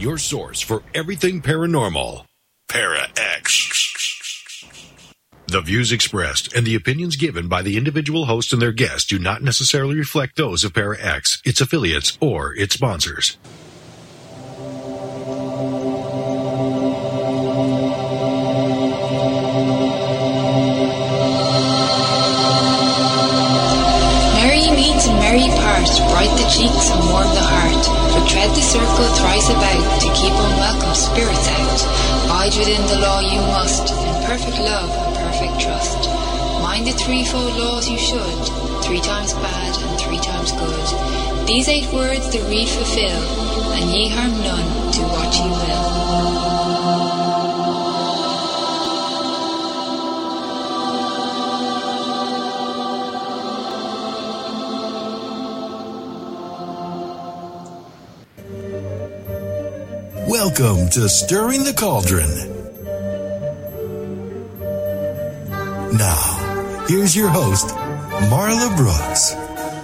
your source for everything paranormal. Para-X. The views expressed and the opinions given by the individual host and their guests do not necessarily reflect those of Para-X, its affiliates, or its sponsors. Merry part, bright the cheeks and warm the heart, but tread the circle thrice about, to keep unwelcome spirits out. Bide within the law you must, in perfect love and perfect trust. Mind the threefold laws you should, 3 times bad and 3 times good. These 8 words the read fulfill, and ye harm none, do what ye will. Welcome to Stirring the Cauldron. Now, here's your host, Marla Brooks.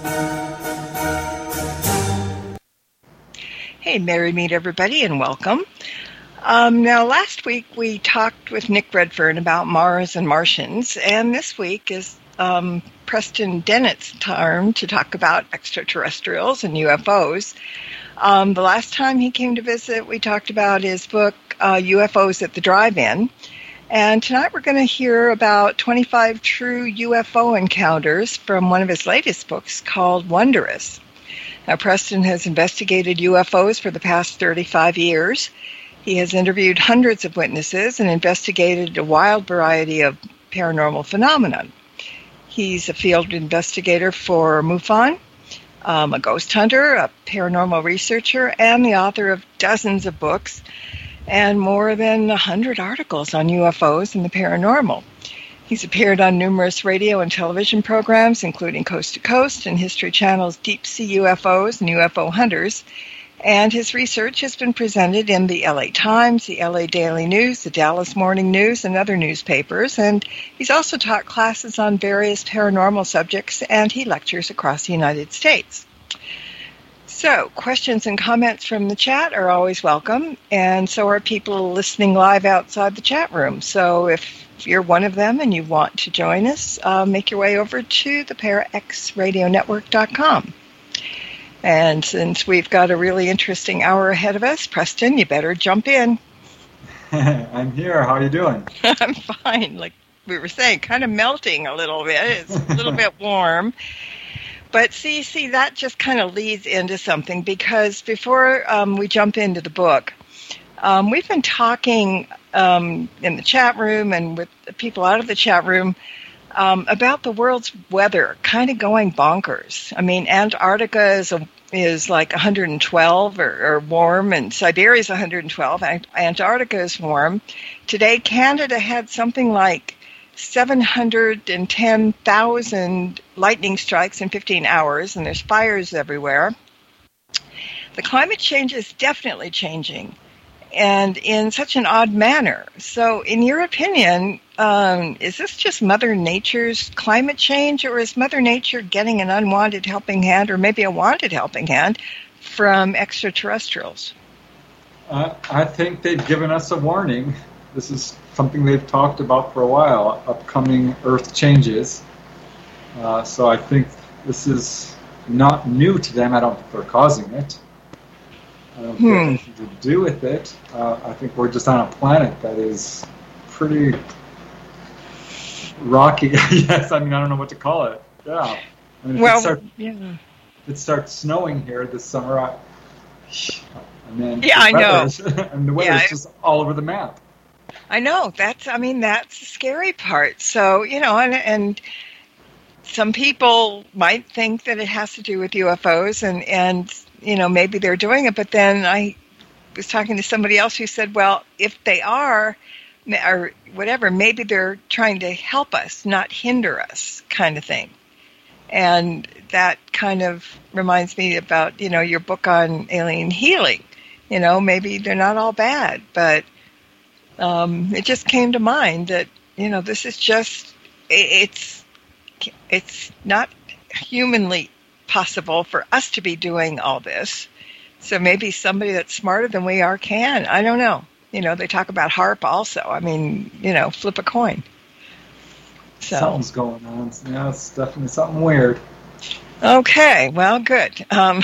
Hey, Merry Meet everybody, and welcome. Now, last week we talked with Nick Redfern about Mars and Martians, and this week is Preston Dennett's turn to talk about extraterrestrials and UFOs. The last time he came to visit, we talked about his book, UFOs at the Drive-In. And tonight we're going to hear about 25 true UFO encounters from one of his latest books called Wondrous. Now, Preston has investigated UFOs for the past 35 years. He has interviewed hundreds of witnesses and investigated a wild variety of paranormal phenomena. He's a field investigator for MUFON, a ghost hunter, a paranormal researcher, and the author of dozens of books and more than 100 articles on UFOs and the paranormal. He's appeared on numerous radio and television programs, including Coast to Coast and History Channel's Deep Sea UFOs and UFO Hunters, and his research has been presented in the LA Times, the LA Daily News, the Dallas Morning News, and other newspapers, and he's also taught classes on various paranormal subjects, and he lectures across the United States. So, questions and comments from the chat are always welcome, and so are people listening live outside the chat room. So if you're one of them and you want to join us, make your way over to the ParaXRadioNetwork.com. And since we've got a really interesting hour ahead of us, Preston, you better jump in. I'm here. How are you doing? I'm fine. Like we were saying, kind of melting a little bit. It's a little bit warm. But see, that just kind of leads into something, because before we jump into the book, we've been talking in the chat room and with the people out of the chat room about the world's weather kind of going bonkers. I mean, Antarctica is like 112 or warm, and Siberia is 112. Antarctica is warm. Today, Canada had something like 710,000 lightning strikes in 15 hours, and there's fires everywhere. The climate change is definitely changing, and in such an odd manner. So, in your opinion, is this just Mother Nature's climate change, or is Mother Nature getting an unwanted helping hand, or maybe a wanted helping hand, from extraterrestrials? I think they've given us a warning. This is something they've talked about for a while, upcoming Earth changes. So I think this is not new to them. I don't think they're causing it. I don't think anything to do with it. I think we're just on a planet that is pretty rocky. Yes, I mean, I don't know what to call it. Yeah. I mean, if it starts snowing here this summer, I know. And the weather's just all over the map. I know. That's the scary part. So, and some people might think that it has to do with UFOs and maybe they're doing it, but then I was talking to somebody else who said, well, if they are, or whatever, maybe they're trying to help us, not hinder us, kind of thing. And that kind of reminds me about, your book on alien healing. Maybe they're not all bad, but it just came to mind that, this is just, it's not humanly possible for us to be doing all this, So maybe somebody that's smarter than we are can. I don't know. They talk about HAARP also. I mean, flip a coin. So something's going on. Yeah, it's definitely something weird. Okay, well, good.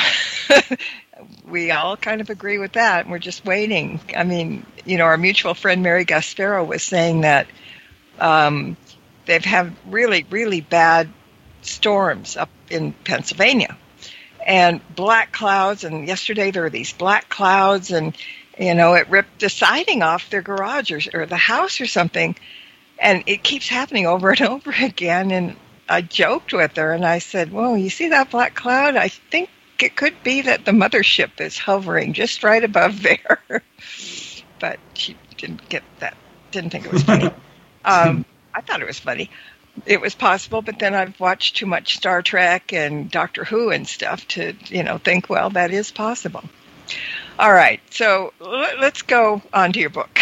We all kind of agree with that, and we're just waiting. I mean, our mutual friend Mary Gasparo was saying that they've had really, really bad storms up in Pennsylvania, and black clouds, and yesterday there were these black clouds, and, it ripped the siding off their garage or the house or something, and it keeps happening over and over again, and I joked with her, and I said, well, you see that black cloud? I think it could be that the mothership is hovering just right above there. But she didn't get that, didn't think it was funny. I thought it was funny. It was possible, but then I've watched too much Star Trek and Doctor Who and stuff to, think, well, that is possible. All right, so let's go on to your book.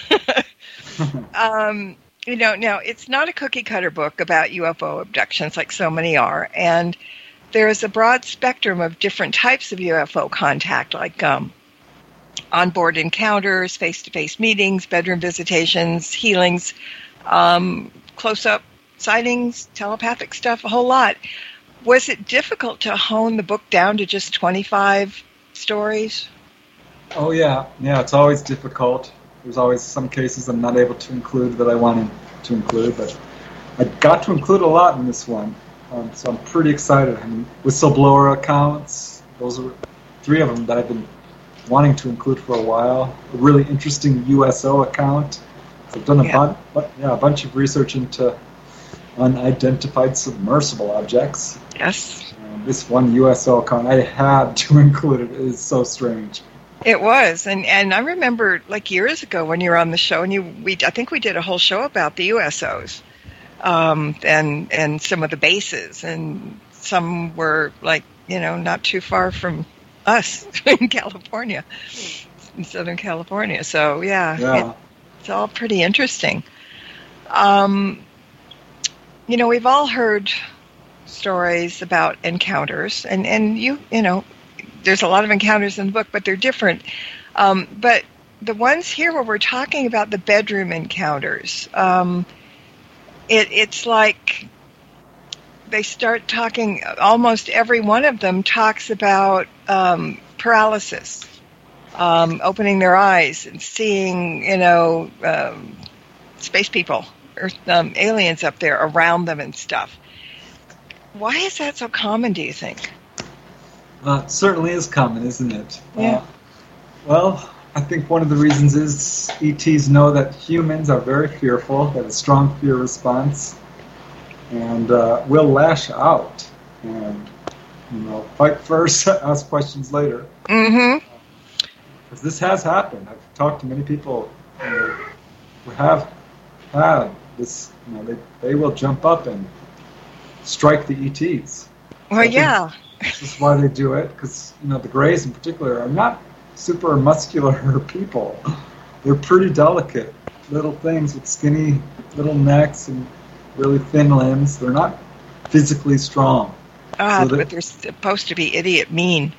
Now, it's not a cookie-cutter book about UFO abductions like so many are, and there is a broad spectrum of different types of UFO contact, like onboard encounters, face-to-face meetings, bedroom visitations, healings, close-up sightings, telepathic stuff, a whole lot. Was it difficult to hone the book down to just 25 stories? Oh, yeah. Yeah, it's always difficult. There's always some cases I'm not able to include that I wanted to include, but I got to include a lot in this one. So I'm pretty excited. I mean, whistleblower accounts, those are 3 of them that I've been wanting to include for a while. A really interesting USO account. So I've done a bunch of research into unidentified submersible objects. Yes. This one USO account, I had to include it. It is so strange. It was, and I remember like years ago when you were on the show, and I think we did a whole show about the USOs, and some of the bases, and some were like not too far from us in California, in Southern California. So it's all pretty interesting. We've all heard stories about encounters, and there's a lot of encounters in the book, but they're different. But the ones here where we're talking about the bedroom encounters, it's like they start talking, almost every one of them talks about paralysis, opening their eyes and seeing, space people or aliens up there around them and stuff. Why is that so common, do you think? It certainly is common, isn't it? Yeah. Well, I think one of the reasons is ETs know that humans are very fearful, have a strong fear response, and will lash out and, fight first, ask questions later. Mm-hmm. Because this has happened. I've talked to many people who have had this, they will jump up and strike the ETs. Well, yeah. This is why they do it, because the Greys in particular are not super muscular people. They're pretty delicate little things with skinny little necks and really thin limbs. They're not physically strong. But they're supposed to be idiot mean.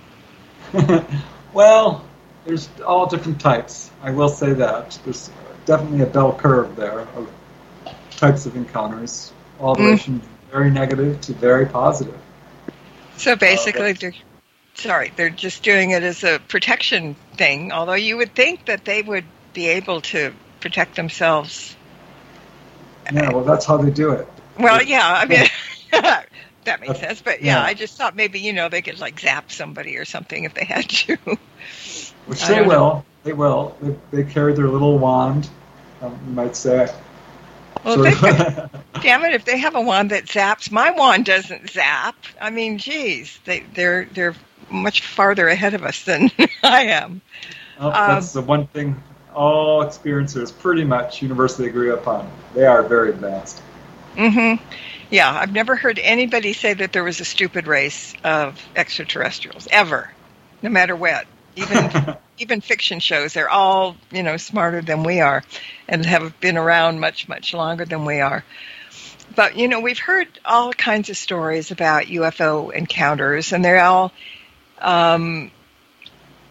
Well, there's all different types. I will say that. There's definitely a bell curve there of types of encounters. All the way from very negative to very positive. So basically, they're just doing it as a protection thing, although you would think that they would be able to protect themselves. Yeah, well, that's how they do it. Well, yeah, I mean, that makes sense. But, I just thought maybe, they could, zap somebody or something if they had to. Which they will. They will. They carry their little wand, you might say. Well, damn it, if they have a wand that zaps, my wand doesn't zap. I mean, geez, they're much farther ahead of us than I am. Well, that's the one thing all experiencers pretty much universally agree upon. They are very advanced. Mm-hmm. Yeah, I've never heard anybody say that there was a stupid race of extraterrestrials, ever, no matter what. Even fiction shows, they're all, smarter than we are and have been around much, much longer than we are. But, we've heard all kinds of stories about UFO encounters, and they're all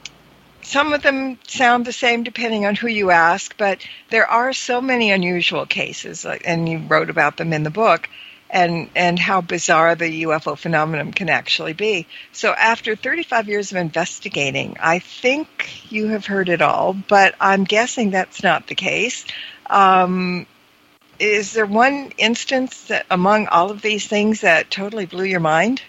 some of them sound the same depending on who you ask, but there are so many unusual cases, and you wrote about them in the book, and how bizarre the UFO phenomenon can actually be. So after 35 years of investigating, I think you have heard it all, but I'm guessing that's not the case. Is there one instance that among all of these things that totally blew your mind?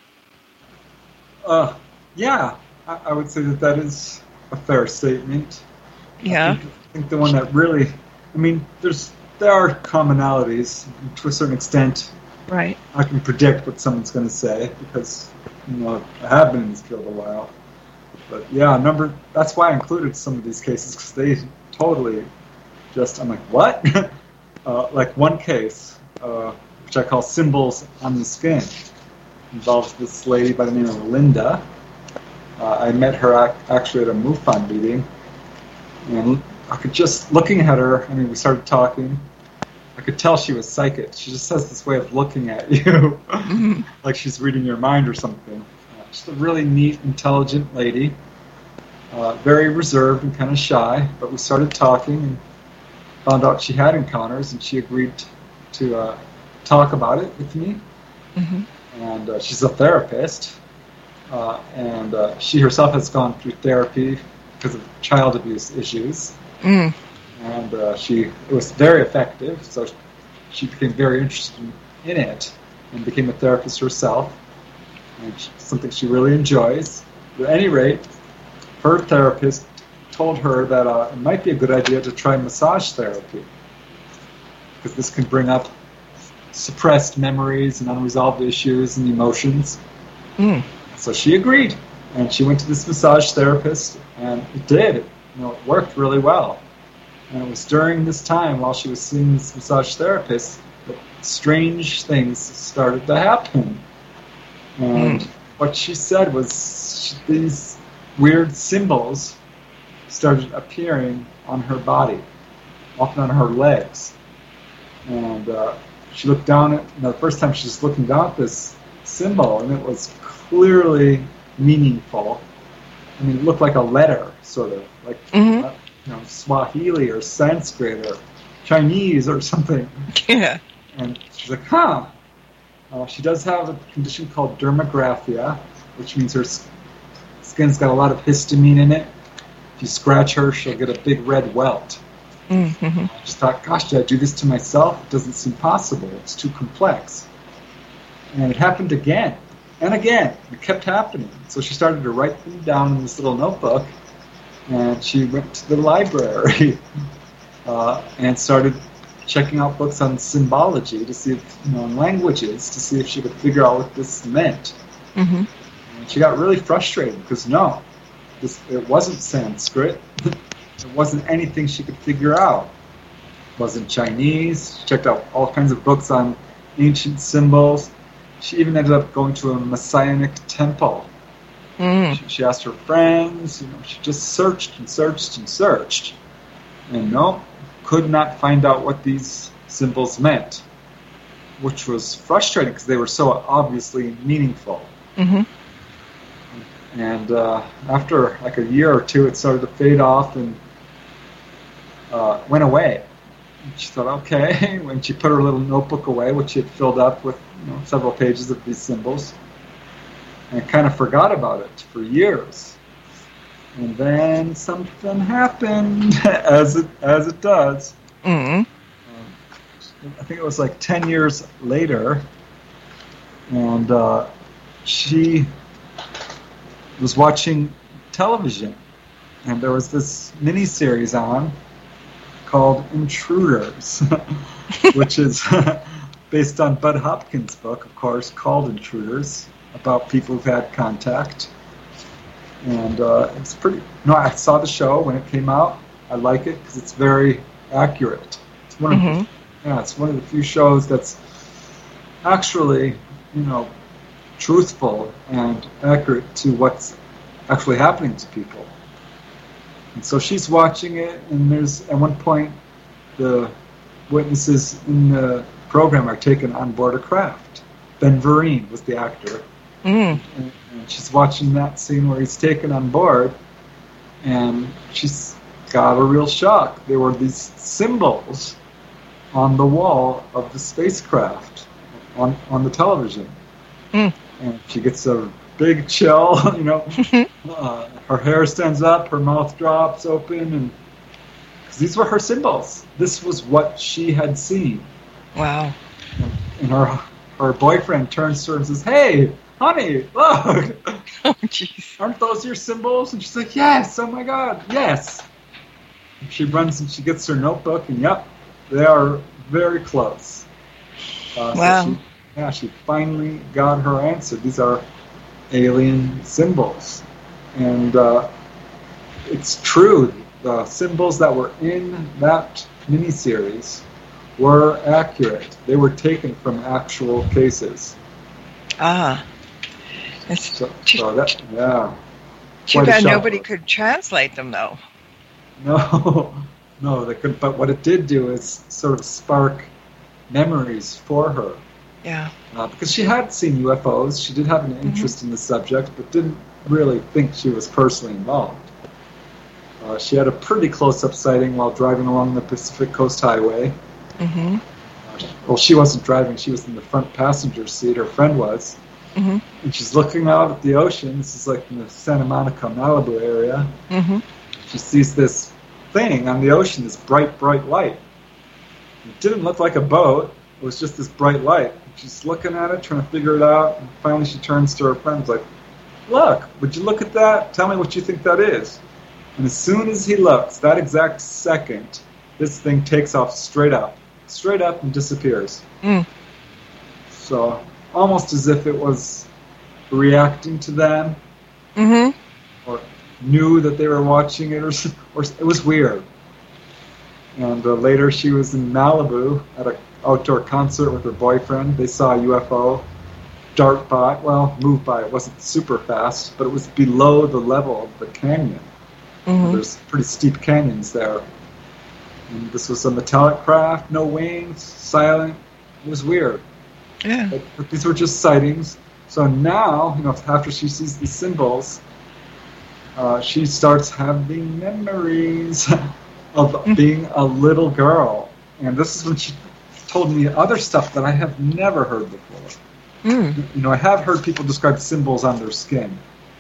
Yeah, I would say that is a fair statement. Yeah. I think the one that really, I mean, there are commonalities to a certain extent. Right. I can predict what someone's going to say because, I have been in this field a while. But yeah, that's why I included some of these cases, because they totally I'm like, what? Like one case, which I call Symbols on the Skin, involves this lady by the name of Linda. I met her actually at a MUFON meeting, and I could just, looking at her, we started talking, I could tell she was psychic. She just has this way of looking at you, like she's reading your mind or something. She's a really neat, intelligent lady, very reserved and kind of shy, but we started talking and found out she had encounters, and she agreed to talk about it with me. Mm-hmm. And she's a therapist, and she herself has gone through therapy because of child abuse issues. Mm. And it was very effective, so she became very interested in it and became a therapist herself, and something she really enjoys. But at any rate, her therapist told her that it might be a good idea to try massage therapy, because this can bring up suppressed memories and unresolved issues and emotions. Mm. So she agreed, and she went to this massage therapist, and it did. It worked really well. And it was during this time, while she was seeing this massage therapist, that strange things started to happen. And what she said was these weird symbols started appearing on her body, often on her legs. And she looked down the first time she was looking down at this symbol, and it was clearly meaningful. It looked like a letter, sort of, like Swahili or Sanskrit or Chinese or something. Yeah. And she's like, she does have a condition called dermagraphia, which means her skin's got a lot of histamine in it. If you scratch her, she'll get a big red welt. Mm-hmm. I just thought, gosh, did I do this to myself? It doesn't seem possible. It's too complex. And it happened again and again. It kept happening. So she started to write them down in this little notebook, and she went to the library and started checking out books on symbology to see if, on languages, to see if she could figure out what this meant. Mm-hmm. And she got really frustrated because it wasn't Sanskrit. It wasn't anything she could figure out. It wasn't Chinese. She checked out all kinds of books on ancient symbols. She even ended up going to a Messianic temple. Mm. She asked her friends. She just searched and searched and searched. And could not find out what these symbols meant, which was frustrating because they were so obviously meaningful. Mm-hmm. And after like a year or two, it started to fade off and went away. And she thought, okay. When she put her little notebook away, which she had filled up with several pages of these symbols, and kind of forgot about it for years. And then something happened, as it does. Mm-hmm. I think it was like 10 years later, and she was watching television, and there was this miniseries on called Intruders, which is based on Bud Hopkins' book, of course, called Intruders, about people who've had contact. And it's pretty. I saw the show when it came out. I like it because it's very accurate. It's one of it's one of the few shows that's actually, truthful and accurate to what's actually happening to people. And so she's watching it, and there's at one point the witnesses in the program are taken on board a craft. Ben Vereen was the actor. Mm. And she's watching that scene where he's taken on board, and she's got a real shock. There were these symbols on the wall of the spacecraft on the television. And she gets a big chill, her hair stands up, her mouth drops open, and 'cause these were her symbols. This was what she had seen. Wow. And her boyfriend turns to her and says, "Hey, honey, look! Oh, jeez. Aren't those your symbols?" And she's like, "Yes, oh my God, yes." And she runs and she gets her notebook, and yep, they are very close. Wow. So she finally got her answer. These are alien symbols. And it's true, the symbols that were in that miniseries were accurate. They were taken from actual cases. Ah. So too Quite a bad shock. nobody could translate them, though. No, they couldn't. But what it did do is sort of spark memories for her. Yeah. Because she had seen UFOs. She did have an interest in the subject, but didn't really think she was personally involved. She had a pretty close-up sighting while driving along the Pacific Coast Highway. Mm-hmm. Well, she wasn't driving. She was in the front passenger seat. Her friend was. Mm-hmm. And she's looking out at the ocean. This is like in the Santa Monica, Malibu area. Mm-hmm. She sees this thing on the ocean, this bright, bright light. It didn't look like a boat. It was just this bright light. She's looking at it, trying to figure it out. And finally she turns to her friends like, "Look, would you look at that? Tell me what you think that is." And as soon as he looks, that exact second, this thing takes off straight up and disappears. So almost as if it was reacting to them, or knew that they were watching it, or it was weird. And later she was in Malibu at an outdoor concert with her boyfriend. They saw a UFO dart by, move by. It wasn't super fast, but it was below the level of the canyon. There's pretty steep canyons there. And this was a metallic craft, no wings, silent. It was weird. Yeah. But these were just sightings. So now, after she sees these symbols, she starts having memories of being a little girl. And this is when she told me other stuff that I have never heard before. I have heard people describe symbols on their skin.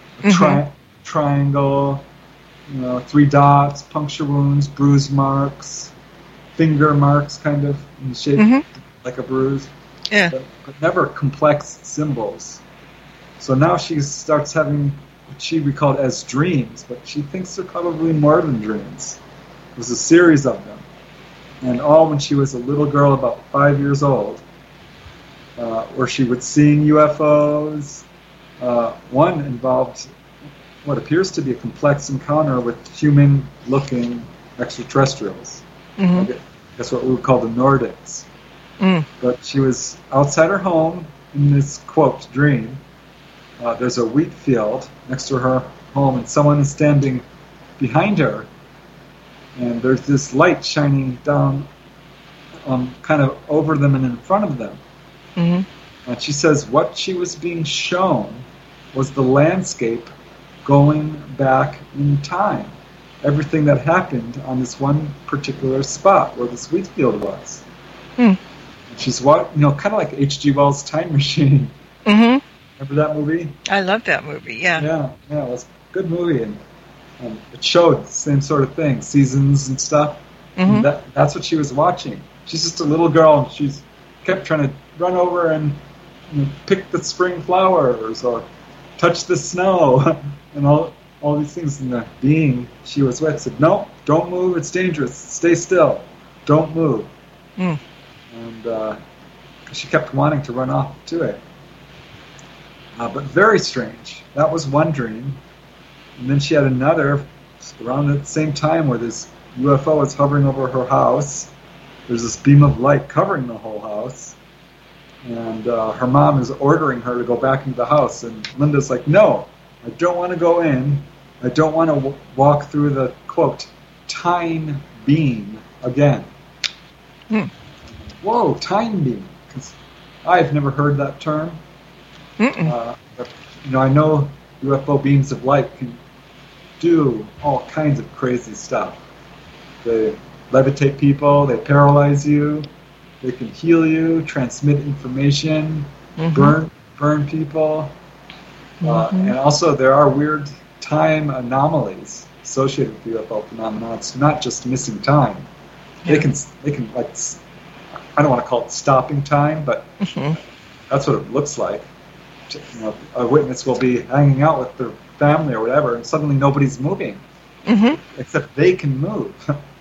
Triangle, 3 dots, puncture wounds, bruise marks, finger marks kind of in shape like a bruise. Yeah. But never complex symbols. So now she starts having what she recalled as dreams, but she thinks they're probably more than dreams. It was a series of them. And all when she was a little girl, about 5 years old, where she was seeing UFOs. One involved what appears to be a complex encounter with human-looking extraterrestrials. That's what we would call the Nordics. But she was outside her home in this, quote, dream. There's a wheat field next to her home, and someone is standing behind her. And there's this light shining down kind of over them and in front of them. And she says what she was being shown was the landscape going back in time. Everything that happened on this one particular spot where this wheat field was. She's kind of like H.G. Wells' Time Machine. Remember that movie? I love that movie, yeah. Yeah, it was a good movie, and it showed the same sort of thing, seasons and stuff. And that's what she was watching. She's just a little girl, and she's kept trying to run over and pick the spring flowers or touch the snow and all these things. And the being she was with said, "No, don't move, it's dangerous. Stay still. Don't move." And she kept wanting to run off to it. But very strange. That was one dream. And then she had another around at the same time where this UFO is hovering over her house. There's this beam of light covering the whole house. And her mom is ordering her to go back into the house. And Linda's like, "No, I don't want to go in. I don't want to walk through the, quote, time beam again." Whoa, time beam. 'Cause I've never heard that term. But, I know UFO beams of light can do all kinds of crazy stuff. They levitate people, they paralyze you, they can heal you, transmit information, burn people. And also there are weird time anomalies associated with UFO phenomena. It's not just missing time. They can like, I don't want to call it stopping time, but that's what it looks like. You know, a witness will be hanging out with their family or whatever, and suddenly nobody's moving, except they can move.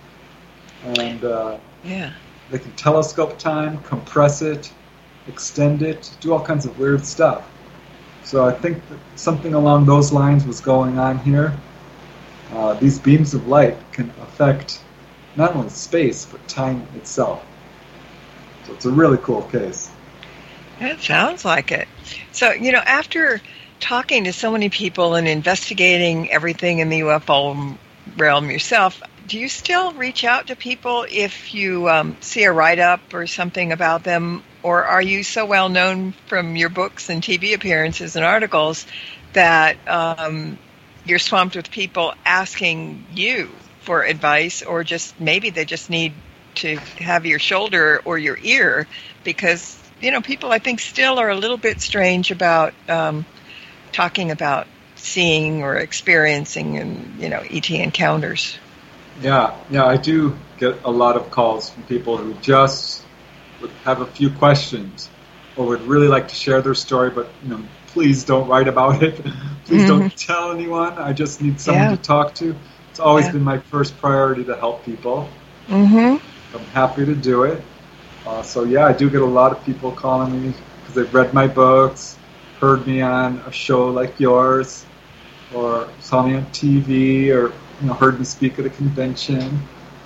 And they can telescope time, compress it, extend it, do all kinds of weird stuff. So I think that something along those lines was going on here. These beams of light can affect not only space, but time itself. So it's a really cool case. It sounds like it. So, you know, after talking to so many people and investigating everything in the UFO realm yourself, do you still reach out to people if you see a write-up or something about them? Or are you so well known from your books and TV appearances and articles that you're swamped with people asking you for advice, or just maybe they just need to have your shoulder or your ear? Because, you know, people I think still are a little bit strange about talking about seeing or experiencing and, you know, ET encounters. Yeah, I do get a lot of calls from people who just would have a few questions or would really like to share their story, but, you know, please don't write about it. Please don't tell anyone. I just need someone to talk to. It's always been my first priority to help people. I'm happy to do it. So yeah, I do get a lot of people calling me because they've read my books, heard me on a show like yours, or saw me on TV, or, you know, heard me speak at a convention.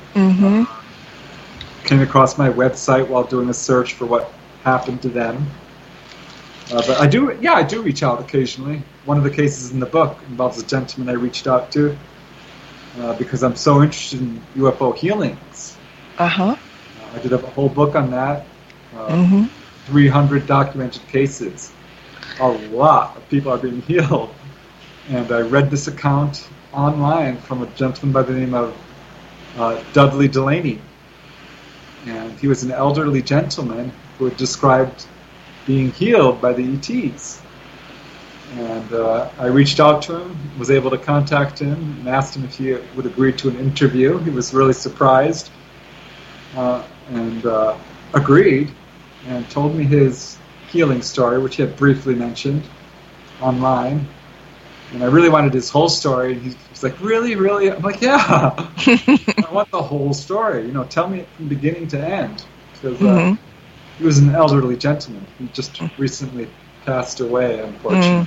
Came across my website while doing a search for what happened to them. But I do reach out occasionally. One of the cases in the book involves a gentleman I reached out to because I'm so interested in UFO healings. I did a whole book on that. 300 documented cases. A lot of people are being healed. And I read this account online from a gentleman by the name of Dudley Delaney. And he was an elderly gentleman who had described being healed by the ETs. And I reached out to him, was able to contact him, and asked him if he would agree to an interview. He was really surprised and agreed, and told me his healing story, which he had briefly mentioned online. And I really wanted his whole story. And he was like, really? I'm like, yeah. I want the whole story. You know, tell me it from beginning to end. Because he was an elderly gentleman. He just recently passed away, unfortunately.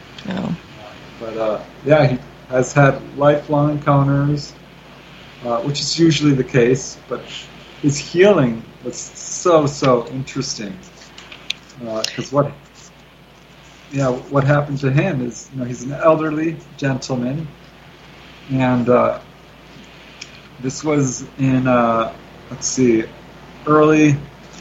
But yeah, he has had lifelong encounters, which is usually the case. But his healing was so interesting. Because what happened to him is, you know, he's an elderly gentleman, and this was in early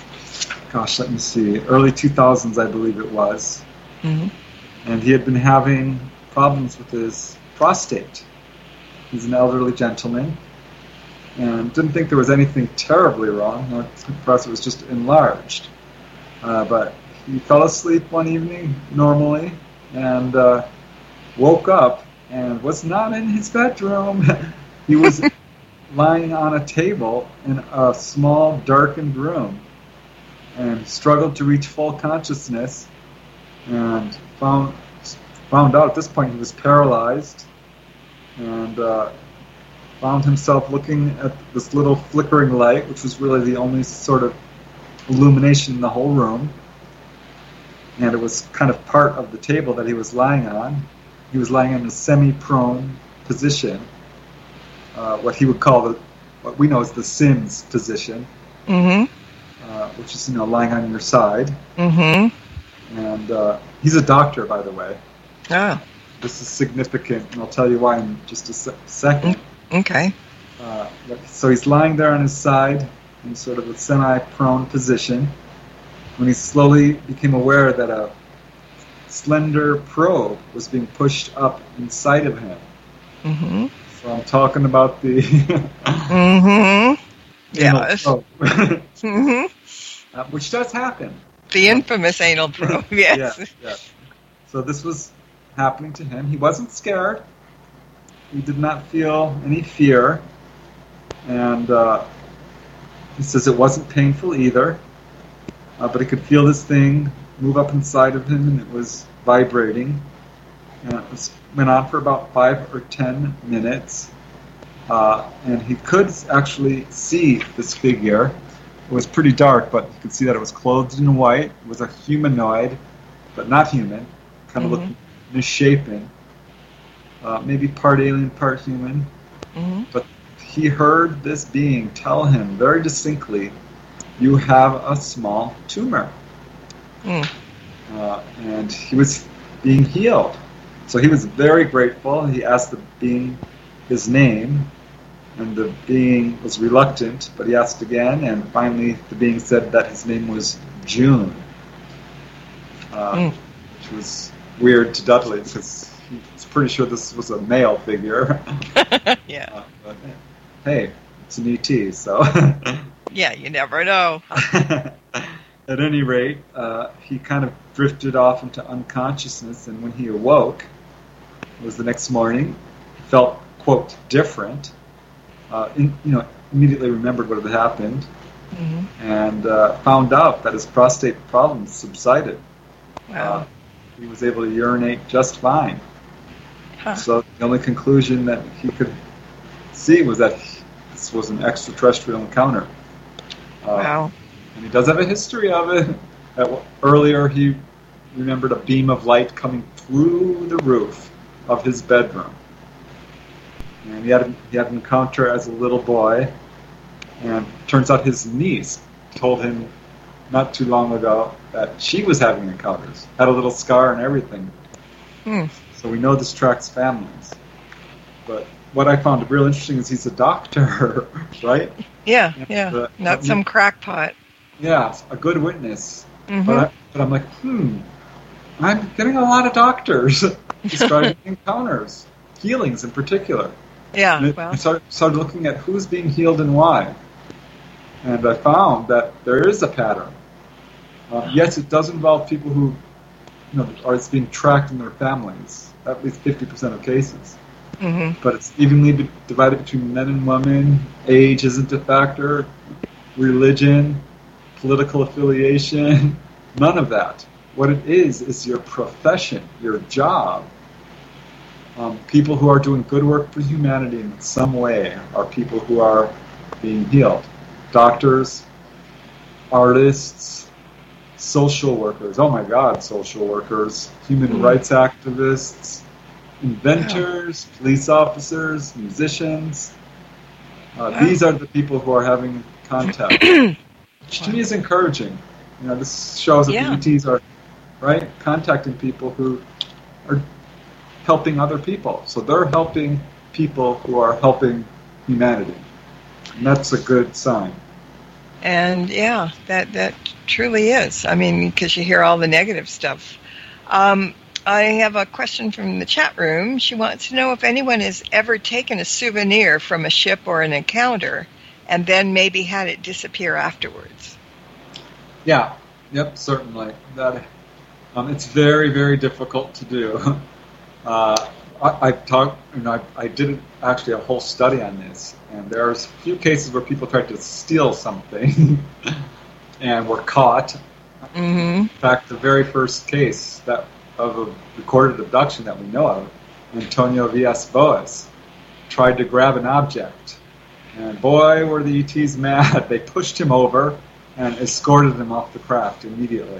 2000s, I believe it was. And he had been having problems with his prostate. He's an elderly gentleman, and didn't think there was anything terribly wrong. You know, his prostate was just enlarged, but he fell asleep one evening normally and woke up and was not in his bedroom. He was lying on a table in a small, darkened room and struggled to reach full consciousness, and found out at this point he was paralyzed, and found himself looking at this little flickering light, which was really the only sort of illumination in the whole room. And it was kind of part of the table that he was lying on. He was lying in a semi-prone position, what he would call what we know as the Sims position, which is, you know, lying on your side. And he's a doctor, by the way. This is significant, and I'll tell you why in just a second. Okay. So he's lying there on his side in sort of a semi-prone position, when he slowly became aware that a slender probe was being pushed up inside of him. Mm-hmm. So I'm talking about the... Mm-hmm. Yes. Mm-hmm. Which does happen. The infamous anal probe, yes. Yeah. So this was happening to him. He wasn't scared. He did not feel any fear. And he says it wasn't painful either. But he could feel this thing move up inside of him, and it was vibrating. And it went on for about 5 or 10 minutes. And he could actually see this figure. It was pretty dark, but you could see that it was clothed in white. It was a humanoid, but not human. Kind of looked misshapen. Maybe part alien, part human. Mm-hmm. But he heard this being tell him very distinctly, "You have a small tumor." And he was being healed. So he was very grateful. He asked the being his name, and the being was reluctant, but he asked again, and finally the being said that his name was June, which was weird to Dudley because he was pretty sure this was a male figure. Yeah. But, hey, it's an ET, so... Yeah, you never know. At any rate, he kind of drifted off into unconsciousness, and when he awoke, it was the next morning, he felt, quote, different. Immediately remembered what had happened, and found out that his prostate problems subsided. Wow. He was able to urinate just fine. Huh. So the only conclusion that he could see was that this was an extraterrestrial encounter. Wow. And he does have a history of it. Earlier, he remembered a beam of light coming through the roof of his bedroom. And he had an encounter as a little boy. And turns out his niece told him not too long ago that she was having encounters. Had a little scar and everything. So we know this tracks families. But what I found real interesting is he's a doctor, right? Yeah. Not some crackpot. Yeah, a good witness. But I'm like, I'm getting a lot of doctors describing encounters, healings in particular. Yeah, I started looking at who's being healed and why. And I found that there is a pattern. Yes, it does involve people who, it's being tracked in their families, at least 50% of cases. But it's evenly divided between men and women. Age isn't a factor. Religion, political affiliation, none of that. What it is your profession, your job. People who are doing good work for humanity in some way are people who are being healed. Doctors, artists, social workers. Oh my God, social workers, human rights activists, inventors, police officers, musicians. These are the people who are having contact, which to me is encouraging. This shows that the ETs are contacting people who are helping other people. So they're helping people who are helping humanity, and that's a good sign. And that truly is. I mean, because you hear all the negative stuff. I have a question from the chat room. She wants to know if anyone has ever taken a souvenir from a ship or an encounter and then maybe had it disappear afterwards. Yeah, yep, certainly. That it's very, very difficult to do. I did actually a whole study on this, and there's a few cases where people tried to steal something and were caught. In fact, the very first case of a recorded abduction that we know of, Antonio Villas-Boas tried to grab an object, and boy, were the ETs mad. They pushed him over and escorted him off the craft immediately.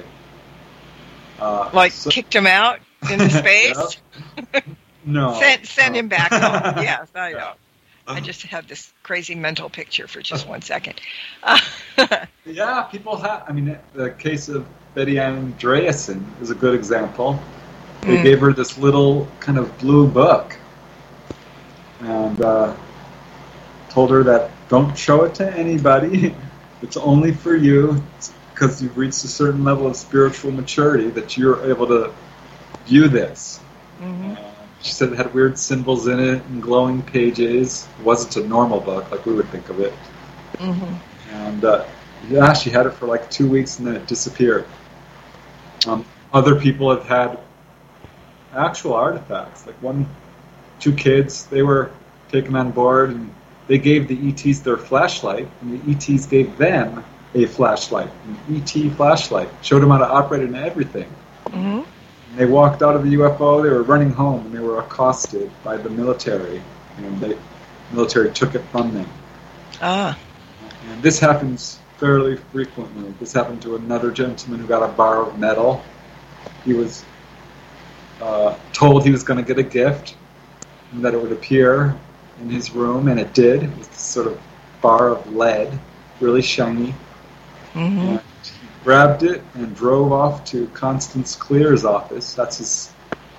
Kicked him out into space? No. Send him back home. Yes, I know. I just have this crazy mental picture for just 1 second. Yeah, people have. I mean, the case of Betty Ann Andreasen is a good example. They gave her this little kind of blue book and told her that don't show it to anybody. It's only for you because you've reached a certain level of spiritual maturity that you're able to view this. She said it had weird symbols in it and glowing pages. It wasn't a normal book like we would think of it. Mm-hmm. And she had it for like 2 weeks and then it disappeared. Other people have had actual artifacts. Like two kids, they were taken on board and they gave the ETs their flashlight, and the ETs gave them a flashlight, an ET flashlight, showed them how to operate it and everything. Mm-hmm. And they walked out of the UFO, they were running home, and they were accosted by the military, and the military took it from them. Ah. And this happens fairly frequently. This happened to another gentleman who got a bar of metal. He was told he was going to get a gift, and that it would appear in his room, and it did. It was this sort of bar of lead, really shiny. Mm-hmm. And he grabbed it and drove off to Constance Clear's office. That's his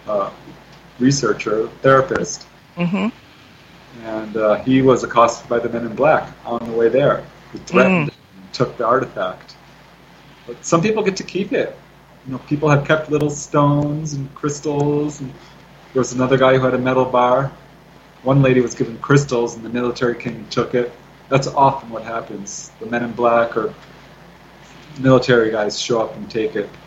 therapist. Mm-hmm. And he was accosted by the Men in Black on the way there. He threatened and took the artifact. But some people get to keep it. You know, people have kept little stones and crystals. And there was another guy who had a metal bar. One lady was given crystals, and the military came and took it. That's often what happens. The Men in Black or military guys show up and take it.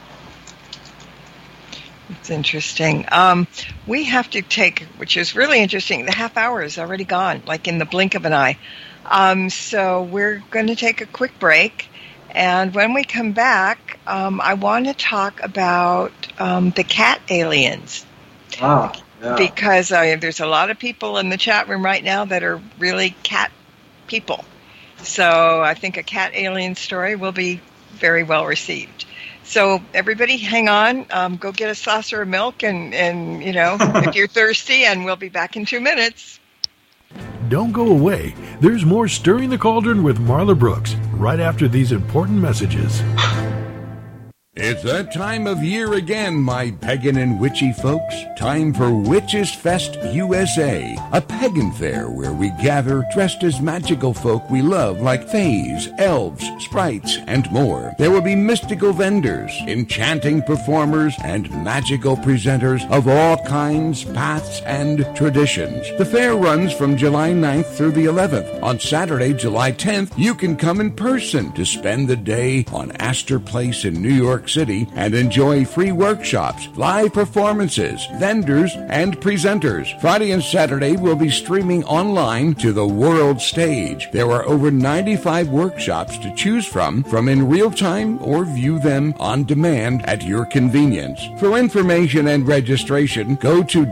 It's interesting. We have to take, which is really interesting, the half hour is already gone, like in the blink of an eye. So we're going to take a quick break. And when we come back, I want to talk about the cat aliens. Yeah. Because there's a lot of people in the chat room right now that are really cat people. So I think a cat alien story will be very well received. So everybody hang on, go get a saucer of milk and if you're thirsty, and we'll be back in 2 minutes. Don't go away. There's more Stirring the Cauldron with Marla Brooks right after these important messages. It's that time of year again, my pagan and witchy folks. Time for Witches Fest USA, a pagan fair where we gather dressed as magical folk we love like fays, elves, sprites, and more. There will be mystical vendors, enchanting performers, and magical presenters of all kinds, paths, and traditions. The fair runs from July 9th through the 11th. On Saturday, July 10th, you can come in person to spend the day on Astor Place in New York City and enjoy free workshops, live performances, vendors, and presenters. Friday and Saturday will be streaming online to the world stage. There are over 95 workshops to choose from in real time or view them on demand at your convenience. For information and registration, go to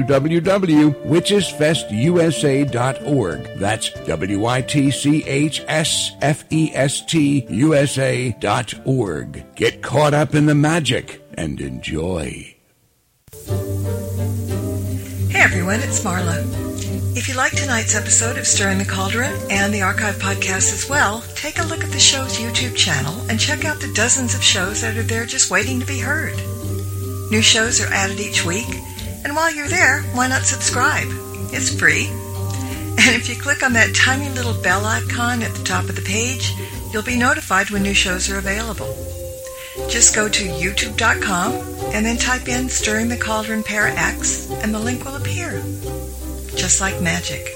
www.witchesfestusa.org. That's WITCHSFESTUSA.org. Get caught up in the magic and enjoy. Hey everyone, it's Marla. If you like tonight's episode of Stirring the Cauldron and the archive podcast as well, take a look at the show's YouTube channel and check out the dozens of shows that are there just waiting to be heard. New shows are added each week, and while you're there, why not subscribe? It's free. And if you click on that tiny little bell icon at the top of the page, you'll be notified when new shows are available. Just go to youtube.com and then type in Stirring the Cauldron Para X and the link will appear. Just like magic.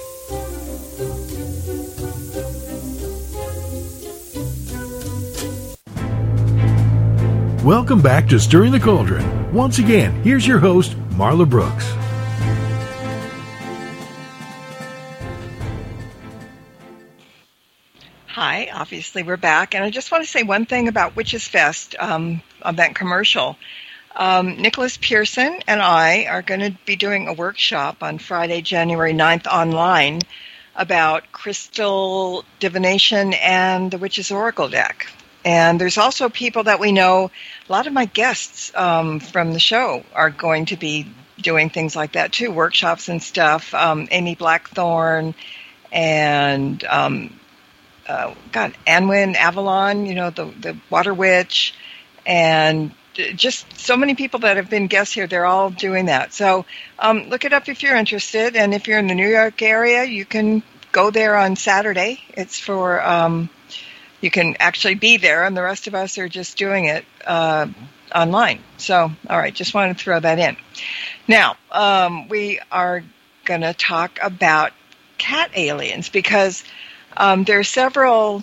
Welcome back to Stirring the Cauldron. Once again, here's your host, Marla Brooks. Hi, obviously we're back, and I just want to say one thing about Witches Fest on that commercial. Nicholas Pearson and I are going to be doing a workshop on Friday, January 9th online about crystal divination and the Witch's Oracle deck. And there's also people that we know, a lot of my guests from the show are going to be doing things like that too, workshops and stuff. Amy Blackthorne and Anwin Avalon, the Water Witch, and just so many people that have been guests here. They're all doing that. So look it up if you're interested. And if you're in the New York area, you can go there on Saturday. It's for, you can actually be there, and the rest of us are just doing it online. So, all right, just wanted to throw that in. Now, we are going to talk about cat aliens because there are several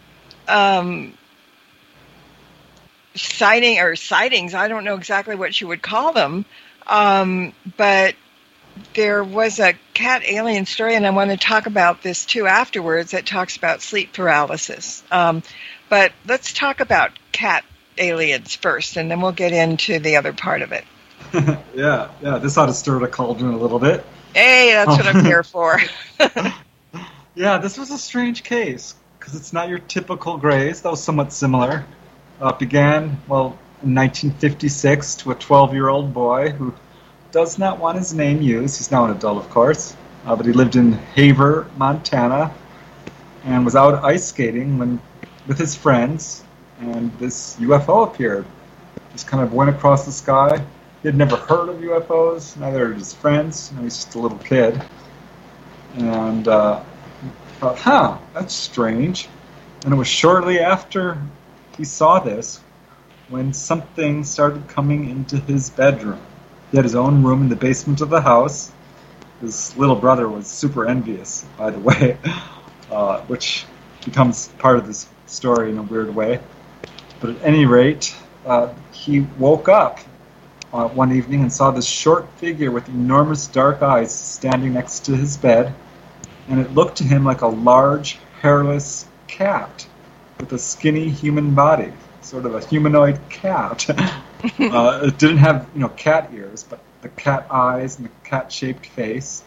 sightings. I don't know exactly what you would call them, but there was a cat alien story, and I want to talk about this too afterwards. That talks about sleep paralysis. But let's talk about cat aliens first, and then we'll get into the other part of it. Yeah, this ought to stir the cauldron a little bit. Hey, that's what I'm here for. Yeah, this was a strange case, because it's not your typical Greys. That was somewhat similar. It began, in 1956 to a 12-year-old boy who does not want his name used. He's now an adult, of course. But he lived in Havre, Montana, and was out ice skating with his friends, and this UFO appeared. Just kind of went across the sky. He had never heard of UFOs, neither did his friends. He's just a little kid. And thought, that's strange. And it was shortly after he saw this when something started coming into his bedroom. He had his own room in the basement of the house. His little brother was super envious, by the way, which becomes part of this story in a weird way. But at any rate, he woke up one evening and saw this short figure with enormous dark eyes standing next to his bed, and it looked to him like a large, hairless cat with a skinny human body, sort of a humanoid cat. It didn't have, cat ears, but the cat eyes and the cat-shaped face.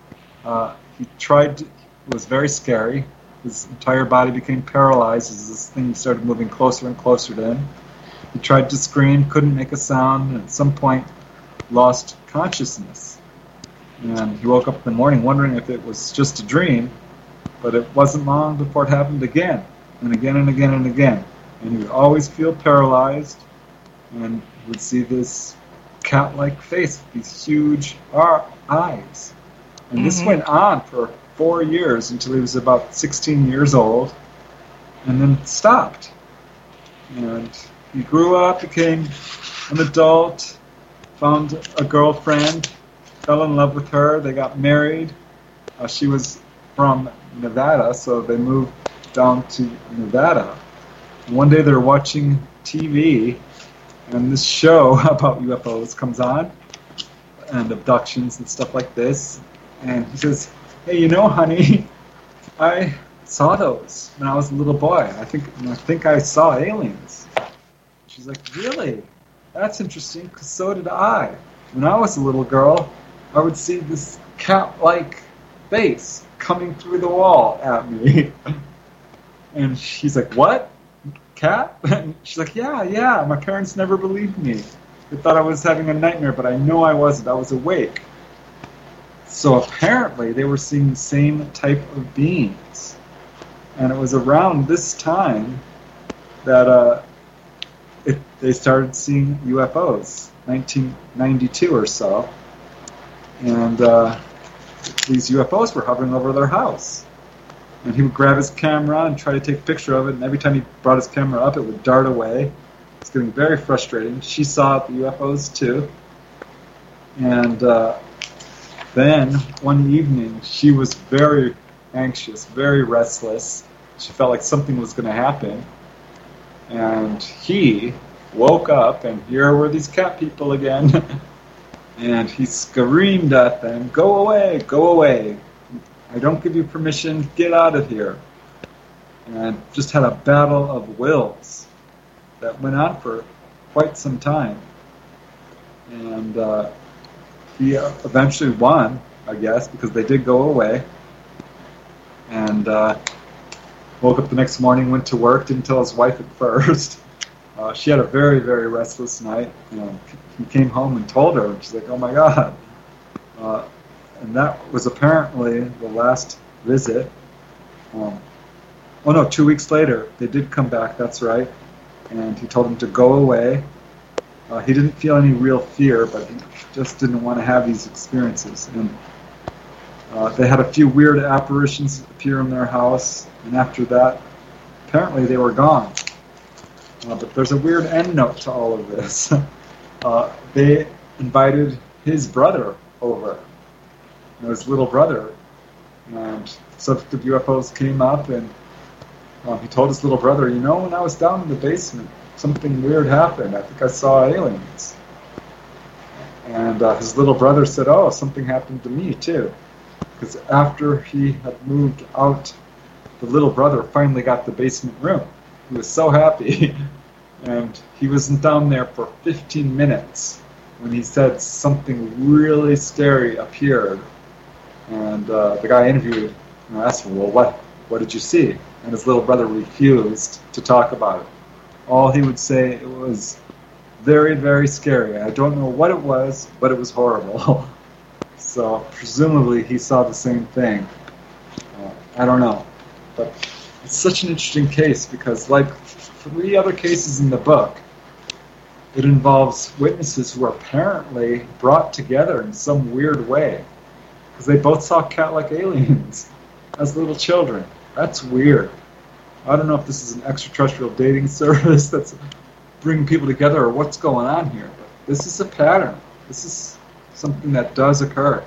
It was very scary. His entire body became paralyzed as this thing started moving closer and closer to him. He tried to scream, couldn't make a sound, and at some point lost consciousness. And he woke up in the morning wondering if it was just a dream, but it wasn't long before it happened again, and again and again and again. And he would always feel paralyzed, and would see this cat-like face with these huge eyes. And this went on for 4 years until he was about 16 years old, and then stopped. And he grew up, became an adult, found a girlfriend, fell in love with her, they got married. She was from Nevada, so they moved down to Nevada. And one day they were watching TV, and this show about UFOs comes on, and abductions and stuff like this. And he says, "Hey, honey, I saw those when I was a little boy. I think I saw aliens." She's like, "Really? That's interesting, because so did I. When I was a little girl, I would see this cat-like face coming through the wall at me." And she's like, "What? Cat?" And she's like, yeah. My parents never believed me. They thought I was having a nightmare, but I know I wasn't. I was awake. So apparently they were seeing the same type of beings. And it was around this time that they started seeing UFOs, 1992 or so. And these UFOs were hovering over their house. And he would grab his camera and try to take a picture of it, and every time he brought his camera up, it would dart away. It's getting very frustrating. She saw the UFOs too. And then one evening, she was very anxious, very restless. She felt like something was going to happen. And he woke up, and here were these cat people again. And he screamed at them, "Go away, go away. I don't give you permission, get out of here." And just had a battle of wills that went on for quite some time. And he eventually won, I guess, because they did go away. And woke up the next morning, went to work, didn't tell his wife at first. She had a very, very restless night. He came home and told her, and she's like, "Oh my God." And that was apparently the last visit. 2 weeks later, they did come back, that's right. And he told them to go away. He didn't feel any real fear, but he just didn't want to have these experiences. And they had a few weird apparitions appear in their house, and after that, apparently they were gone. But there's a weird end note to all of this. They invited his brother over, his little brother, and subject of UFOs came up, and he told his little brother, when I was down in the basement, something weird happened. I think I saw aliens. And his little brother said, oh, something happened to me too. Because after he had moved out, the little brother finally got the basement room. He was so happy. And he wasn't down there for 15 minutes when he said something really scary appeared. And the guy interviewed asked him, well, what did you see? And his little brother refused to talk about it. All he would say, it was very, very scary. I don't know what it was, but it was horrible. So presumably he saw the same thing. I don't know. But it's such an interesting case because, like 3 other cases in the book, it involves witnesses who are apparently brought together in some weird way. Because they both saw cat-like aliens as little children. That's weird. I don't know if this is an extraterrestrial dating service that's bringing people together or what's going on here. But this is a pattern. This is something that does occur.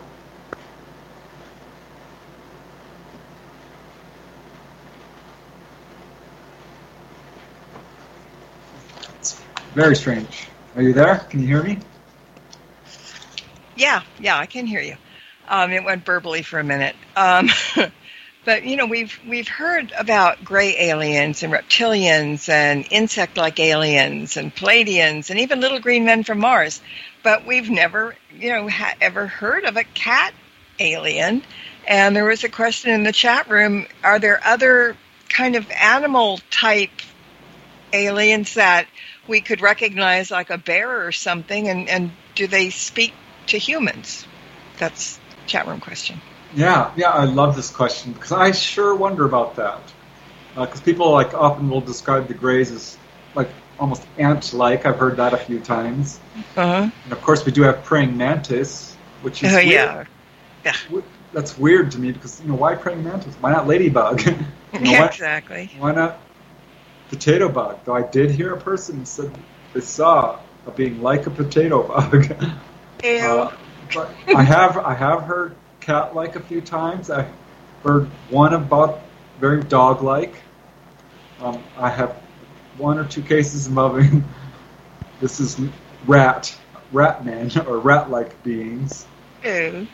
It's very strange. Are you there? Can you hear me? Yeah, I can hear you. It went burbly for a minute. But, we've heard about gray aliens and reptilians and insect-like aliens and Pleiadians and even little green men from Mars. But we've never, ever heard of a cat alien. And there was a question in the chat room, are there other kind of animal-type aliens that we could recognize, like a bear or something, and do they speak to humans? That's a chat room question. Yeah, I love this question because I sure wonder about that. Because people often will describe the Greys as almost ant-like. I've heard that a few times. Uh-huh. And of course, we do have praying mantis, which is weird. Yeah. That's weird to me because why praying mantis? Why not ladybug? Exactly. Why not potato bug? Though I did hear a person said they saw a being like a potato bug. Ew. But I have heard cat-like a few times. I heard one about very dog-like. I have 1 or 2 cases involving this is rat man or rat-like beings. Ew.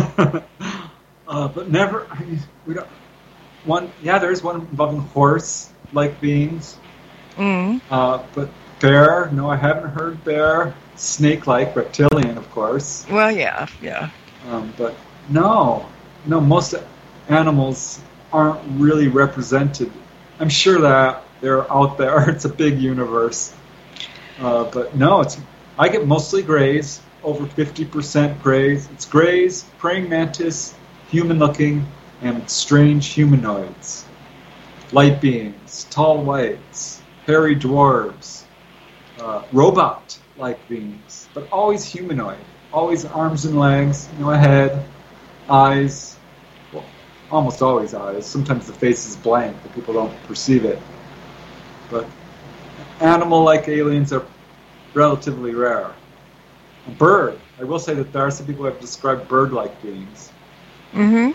But never. We don't. One. Yeah, there is one involving horse-like beings. But bear. No, I haven't heard bear. Snake-like, reptilian, of course. Well, yeah. But no, most animals aren't really represented. I'm sure that they're out there. It's a big universe. But no, I get mostly grays, over 50% grays. It's grays, praying mantis, human-looking, and strange humanoids. Light beings, tall whites, hairy dwarves, robot-like beings, but always humanoid. Always arms and legs, a head, eyes, well, almost always eyes. Sometimes the face is blank, but people don't perceive it. But animal-like aliens are relatively rare. A bird. I will say that there are some people who have described bird-like beings. Mm-hmm.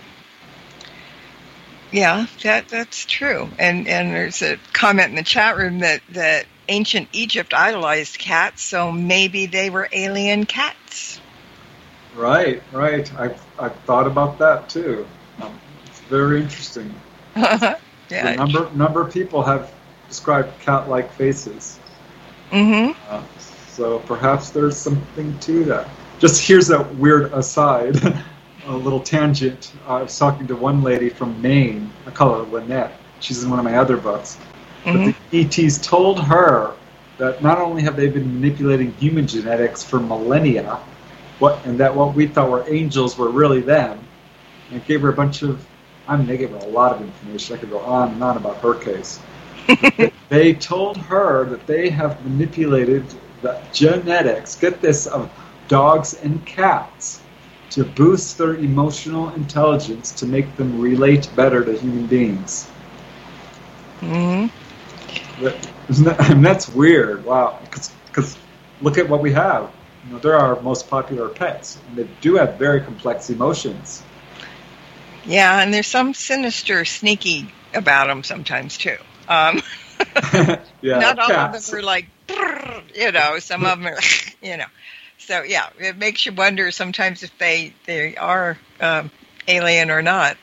Yeah, that's true. And there's a comment in the chat room that ancient Egypt idolized cats, so maybe they were alien cats. Right. I've thought about that too. It's very interesting. Yeah. A number of people have described cat-like faces. Mm-hmm. So perhaps there's something to that. Just here's a weird aside, a little tangent. I was talking to one lady from Maine. I call her Lynette. She's in one of my other books. Mm-hmm. But the ETs told her that not only have they been manipulating human genetics for millennia, and that what we thought were angels were really them, and it gave her a bunch of, they gave her a lot of information. I could go on and on about her case. They told her that they have manipulated the genetics, get this, of dogs and cats to boost their emotional intelligence to make them relate better to human beings. Mm-hmm. That's weird. Wow. Because look at what we have. They're our most popular pets, and they do have very complex emotions. Yeah, and there's some sinister, sneaky about them sometimes too. Yeah, not all cats. of them are like, some of them are, So yeah, it makes you wonder sometimes if they are alien or not.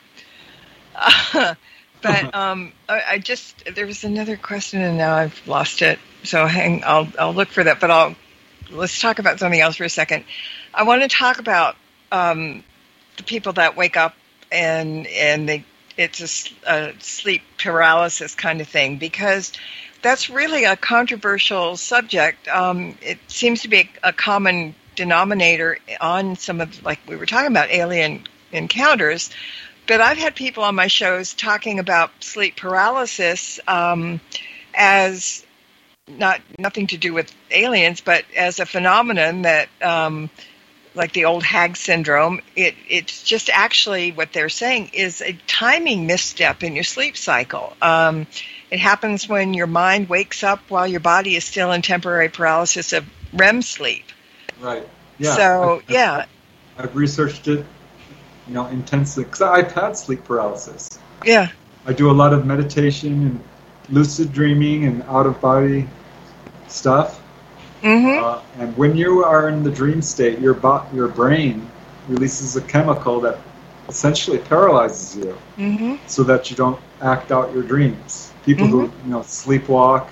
But there was another question and now I've lost it. So I'll look for that. But let's talk about something else for a second. I want to talk about the people that wake up and it's a sleep paralysis kind of thing, because that's really a controversial subject. It seems to be a common denominator on some of, like we were talking about, alien encounters. But I've had people on my shows talking about sleep paralysis as nothing to do with aliens, but as a phenomenon that, like the old hag syndrome, it's just actually what they're saying is a timing misstep in your sleep cycle. It happens when your mind wakes up while your body is still in temporary paralysis of REM sleep. Right. Yeah. So, I've researched it, intensely, because I've had sleep paralysis. Yeah. I do a lot of meditation and lucid dreaming and out-of-body stuff. Mm-hmm. And when you are in the dream state, your brain releases a chemical that essentially paralyzes you, so that you don't act out your dreams. People who sleepwalk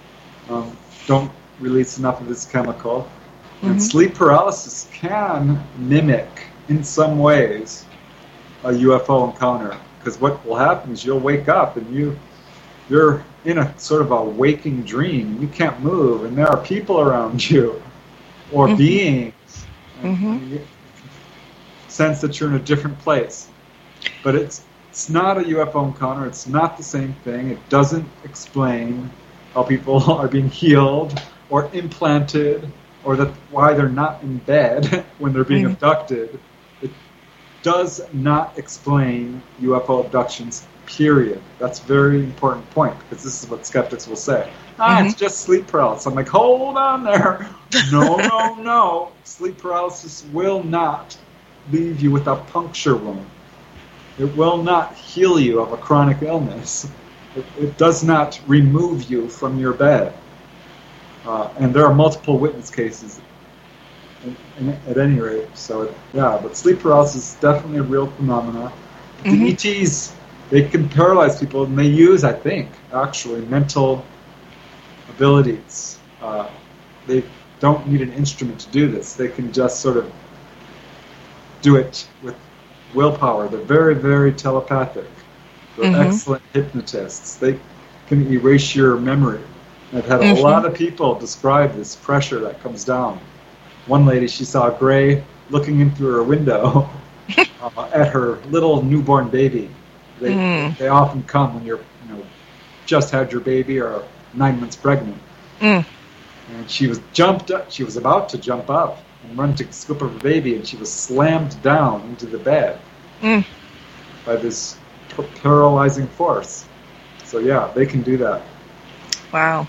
don't release enough of this chemical. And sleep paralysis can mimic, in some ways, a UFO encounter. Because what will happen is you'll wake up and you're in a sort of a waking dream. You can't move, and there are people around you, or beings. And you sense that you're in a different place. But it's not a UFO encounter. It's not the same thing. It doesn't explain how people are being healed or implanted, or why they're not in bed when they're being abducted. It does not explain UFO abductions, period. That's a very important point, because this is what skeptics will say. It's just sleep paralysis. I'm like, hold on there. No. Sleep paralysis will not leave you with a puncture wound. It will not heal you of a chronic illness. It does not remove you from your bed. And there are multiple witness cases at any rate. So, but sleep paralysis is definitely a real phenomenon. The ETs, they can paralyze people, and they use, I think, actually mental abilities. They don't need an instrument to do this. They can just sort of do it with willpower. They're very, very telepathic. They're excellent hypnotists. They can erase your memory. I've had a lot of people describe this pressure that comes down. One lady, she saw a gray looking in through her window at her little newborn baby. They often come when you're just had your baby or 9 months pregnant. And she was about to jump up and run to scoop up her baby, and she was slammed down into the bed by this paralyzing force. So they can do that. Wow.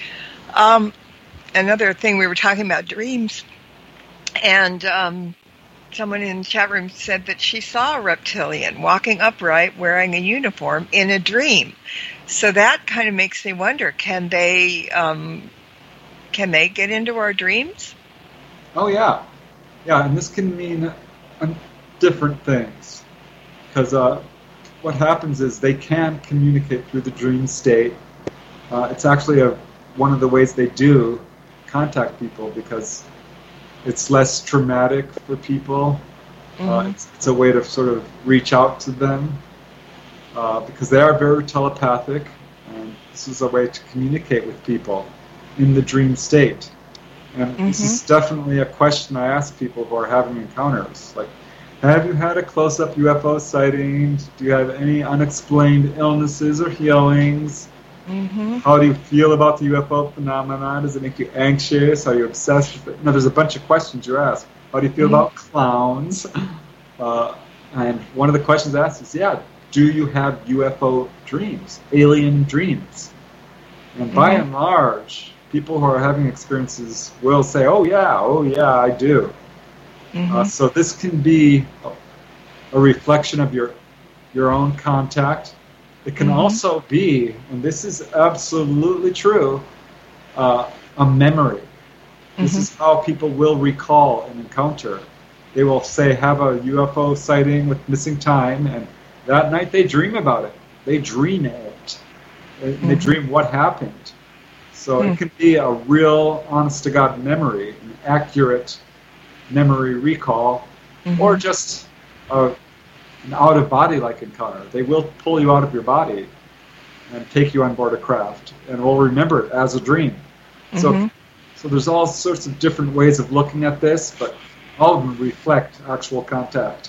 Another thing, we were talking about dreams, and someone in the chat room said that she saw a reptilian walking upright wearing a uniform in a dream. So that kind of makes me wonder, can they get into our dreams? Oh, yeah. Yeah, and this can mean different things. Because what happens is they can communicate through the dream state. It's actually one of the ways they do contact people, because it's less traumatic for people. It's a way to sort of reach out to them, because they are very telepathic, and this is a way to communicate with people in the dream state. And this is definitely a question I ask people who are having encounters. Like, have you had a close-up UFO sighting? Do you have any unexplained illnesses or healings? How do you feel about the UFO phenomenon? Does it make you anxious? Are you obsessed with it? There's a bunch of questions you ask. How do you feel about clowns? And one of the questions asked is, do you have UFO dreams, alien dreams? And by and large, people who are having experiences will say, oh yeah, I do. So this can be a reflection of your own contact. It can also be, and this is absolutely true, a memory. This is how people will recall an encounter. They will say, have a UFO sighting with missing time, and that night they dream about it. They dream it. They dream what happened. So it can be a real, honest-to-God memory, an accurate memory recall, or just an out-of-body-like encounter. They will pull you out of your body and take you on board a craft, and will remember it as a dream. So there's all sorts of different ways of looking at this, but all of them reflect actual contact.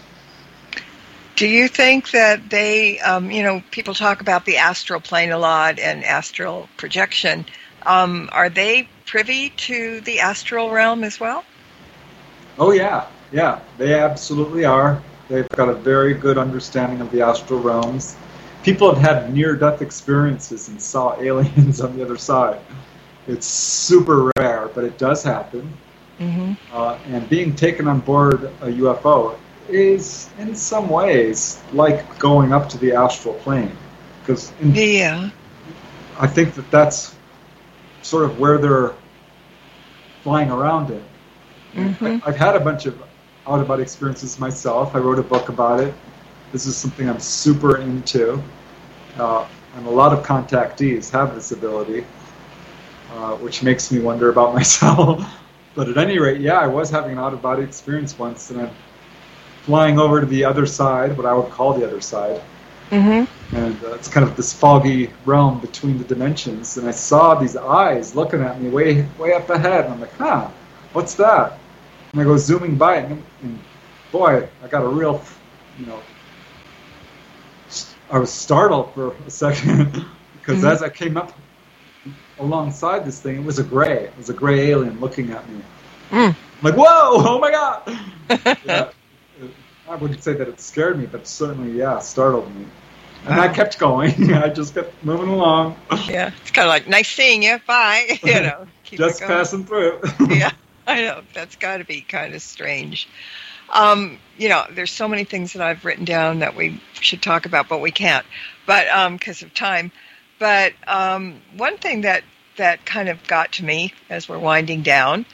Do you think that they, people talk about the astral plane a lot and astral projection. Are they privy to the astral realm as well? Oh, yeah, they absolutely are. They've got a very good understanding of the astral realms. People have had near-death experiences and saw aliens on the other side. It's super rare, but it does happen. And being taken on board a UFO is, in some ways, like going up to the astral plane. Because I think that's sort of where they're flying around in. I've had a bunch of out-of-body experiences myself. I wrote a book about it. This is something I'm super into. And a lot of contactees have this ability, which makes me wonder about myself. But at any rate, I was having an out-of-body experience once, and I'm flying over to the other side, what I would call the other side. And it's kind of this foggy realm between the dimensions, and I saw these eyes looking at me way up ahead, and I'm like, what's that? And I go zooming by it, and boy, I got a real, I was startled for a second, because as I came up alongside this thing, it was a gray alien looking at me. I'm like, whoa, oh my God! I wouldn't say that it scared me, but certainly, startled me. And I kept going. I just kept moving along. Yeah, it's kind of like, nice seeing you, bye. Keep just passing through. Yeah, I know. That's got to be kind of strange. There's so many things that I've written down that we should talk about, but we can't, but because of time. But one thing that kind of got to me as we're winding down,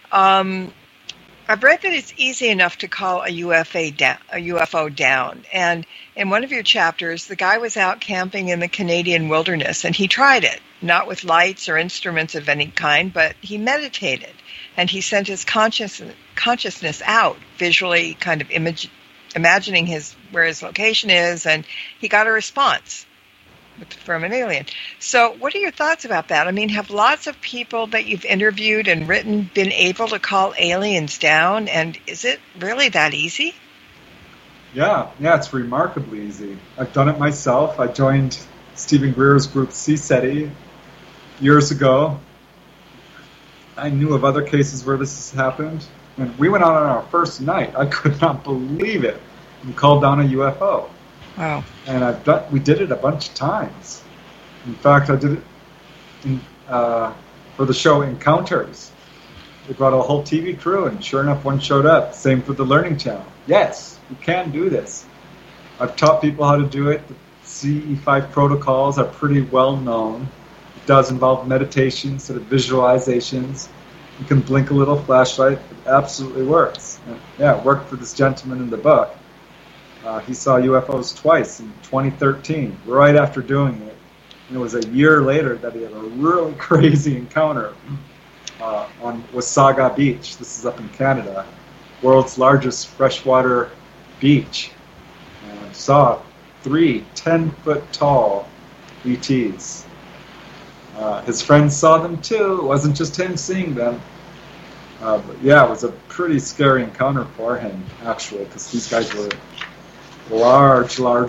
I've read that it's easy enough to call a UFO down. And in one of your chapters, the guy was out camping in the Canadian wilderness, and he tried it, not with lights or instruments of any kind, but he meditated. And he sent his consciousness out, visually kind of imagining where his location is, and he got a response from an alien. So what are your thoughts about that? I mean, have lots of people that you've interviewed and written been able to call aliens down, and is it really that easy? Yeah, it's remarkably easy. I've done it myself. I joined Stephen Greer's group CSETI years ago. I knew of other cases where this has happened. And we went out on our first night. I could not believe it. We called down a UFO. Wow. And we did it a bunch of times. In fact, I did it for the show Encounters. We brought a whole TV crew, and sure enough, one showed up. Same for the Learning Channel. Yes, you can do this. I've taught people how to do it. The CE5 protocols are pretty well known. It does involve meditation, sort of visualizations. You can blink a little flashlight. It absolutely works. And, it worked for this gentleman in the book. He saw UFOs twice in 2013, right after doing it. And it was a year later that he had a really crazy encounter on Wasaga Beach. This is up in Canada, world's largest freshwater beach. And saw 3 10-foot-tall ETs. His friends saw them too. It wasn't just him seeing them. But it was a pretty scary encounter for him, actually, because these guys were large. Well,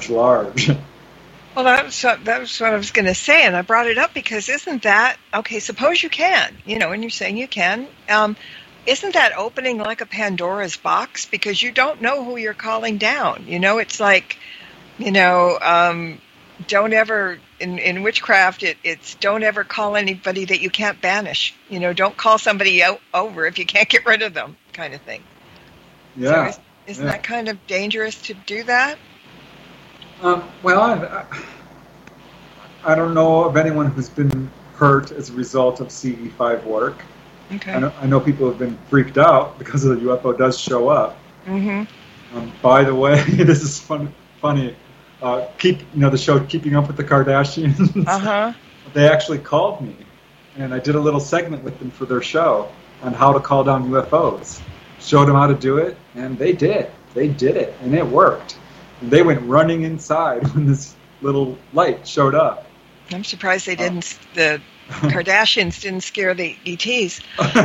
that was what I was going to say, and I brought it up because isn't that, okay, suppose you can, when you're saying you can, isn't that opening like a Pandora's box? Because you don't know who you're calling down. It's like, don't ever in witchcraft, it's don't ever call anybody that you can't banish. Don't call somebody over if you can't get rid of them, kind of thing. Yeah. So isn't that kind of dangerous to do that? Well, I don't know of anyone who's been hurt as a result of CE5 work. Okay. I know people have been freaked out because the UFO does show up. Mm-hmm. By the way, this is funny. The show Keeping Up with the Kardashians. Uh-huh. They actually called me, and I did a little segment with them for their show on how to call down UFOs. Showed them how to do it, and they did. They did it, and it worked. And they went running inside when this little light showed up. I'm surprised they didn't. The Kardashians didn't scare the ETs.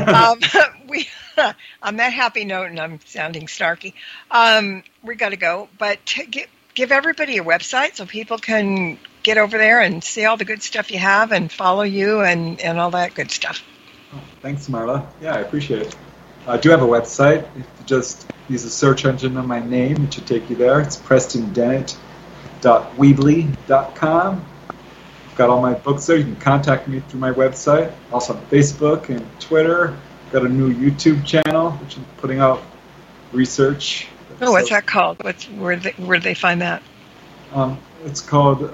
On that happy note, and I'm sounding snarky, we got to go. But give everybody a website so people can get over there and see all the good stuff you have and follow you and all that good stuff. Oh, thanks, Marla. Yeah, I appreciate it. I do have a website. If you just use a search engine on my name, it should take you there. It's PrestonDennett.weebly.com. I've got all my books there. You can contact me through my website. Also on Facebook and Twitter. I've got a new YouTube channel, which I'm putting out research. What's that called? Where do they find that? It's called,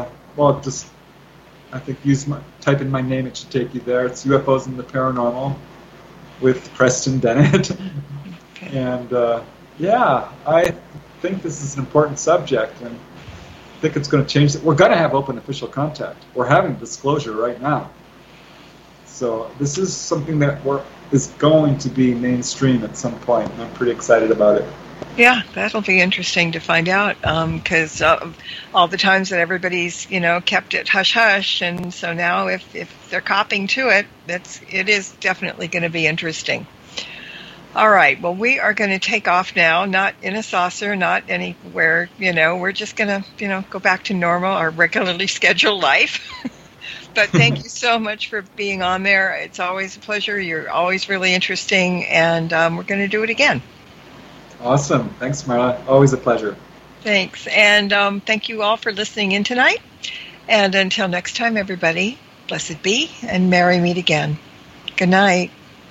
I think type in my name, it should take you there. It's UFOs and the Paranormal with Preston Dennett. Okay. And I think this is an important subject, and I think it's going to change. We're going to have open official contact. We're having disclosure right now. So this is something that is going to be mainstream at some point, and I'm pretty excited about it. Yeah, that'll be interesting to find out, because all the times that everybody's, kept it hush-hush, and so now if they're copping to it, it is definitely going to be interesting. All right, well, we are going to take off now, not in a saucer, not anywhere, we're just going to, go back to normal, our regularly scheduled life. But thank you so much for being on there. It's always a pleasure. You're always really interesting, and we're going to do it again. Awesome. Thanks, Marla. Always a pleasure. Thanks. And thank you all for listening in tonight. And until next time, everybody, blessed be and merry meet again. Good night.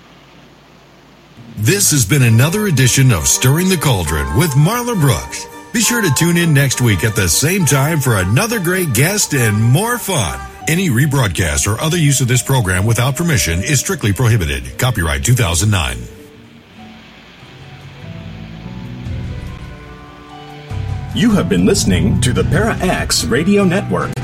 This has been another edition of Stirring the Cauldron with Marla Brooks. Be sure to tune in next week at the same time for another great guest and more fun. Any rebroadcast or other use of this program without permission is strictly prohibited. Copyright 2009. You have been listening to the Para X Radio Network.